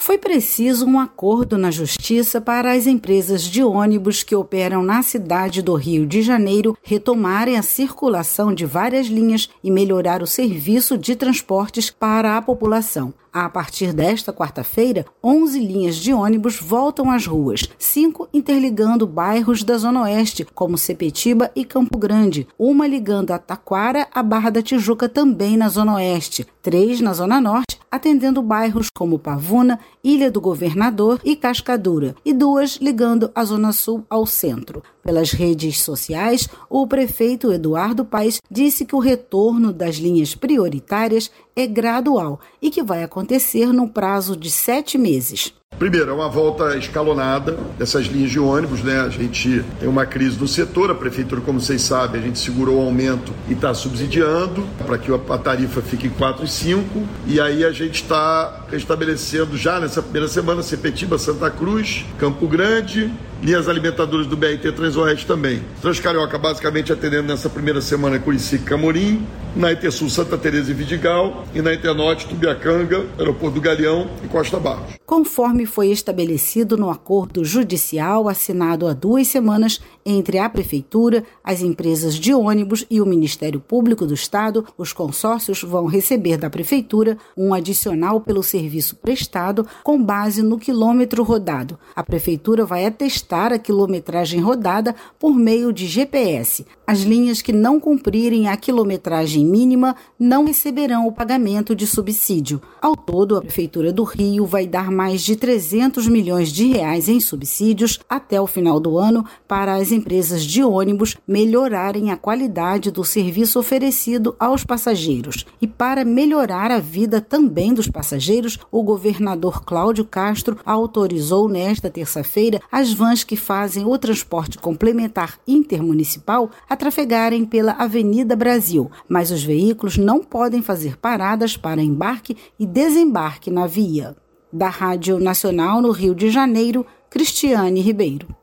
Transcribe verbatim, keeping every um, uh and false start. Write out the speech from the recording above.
Foi preciso um acordo na Justiça para as empresas de ônibus que operam na cidade do Rio de Janeiro retomarem a circulação de várias linhas e melhorar o serviço de transportes para a população. A partir desta quarta-feira, onze linhas de ônibus voltam às ruas, cinco interligando bairros da Zona Oeste, como Sepetiba e Campo Grande, uma ligando a Taquara à Barra da Tijuca, também na Zona Oeste, três na Zona Norte, atendendo bairros como Pavuna, Ilha do Governador e Cascadura, e duas ligando a Zona Sul ao centro. Pelas redes sociais, o prefeito Eduardo Paes disse que o retorno das linhas prioritárias é gradual e que vai acontecer no prazo de sete meses. Primeiro, é uma volta escalonada dessas linhas de ônibus, né? A gente tem uma crise no setor, a prefeitura, como vocês sabem, a gente segurou o aumento e está subsidiando para que a tarifa fique em quatro e cinco, e aí a gente está estabelecendo já nessa primeira semana Sepetiba, Santa Cruz, Campo Grande, linhas alimentadoras do B R T Transoeste também. Transcarioca basicamente atendendo nessa primeira semana Curicica e Camorim, na Intersul Santa Teresa e Vidigal, e na Internorte Tubiacanga, Aeroporto do Galeão e Costa Barros. Conforme foi estabelecido no acordo judicial assinado há duas semanas entre a Prefeitura, as empresas de ônibus e o Ministério Público do Estado, os consórcios vão receber da Prefeitura um adicional pelo serviço prestado com base no quilômetro rodado. A Prefeitura vai atestar a quilometragem rodada por meio de G P S. As linhas que não cumprirem a quilometragem mínima não receberão o pagamento de subsídio. Ao todo, a Prefeitura do Rio vai dar mais de trezentos milhões de reais em subsídios até o final do ano para as empresas de ônibus melhorarem a qualidade do serviço oferecido aos passageiros. E para melhorar a vida também dos passageiros, o governador Cláudio Castro autorizou nesta terça-feira as vans que fazem o transporte complementar intermunicipal a trafegarem pela Avenida Brasil, mas os veículos não podem fazer paradas para embarque e desembarque na via. Da Rádio Nacional no Rio de Janeiro, Cristiane Ribeiro.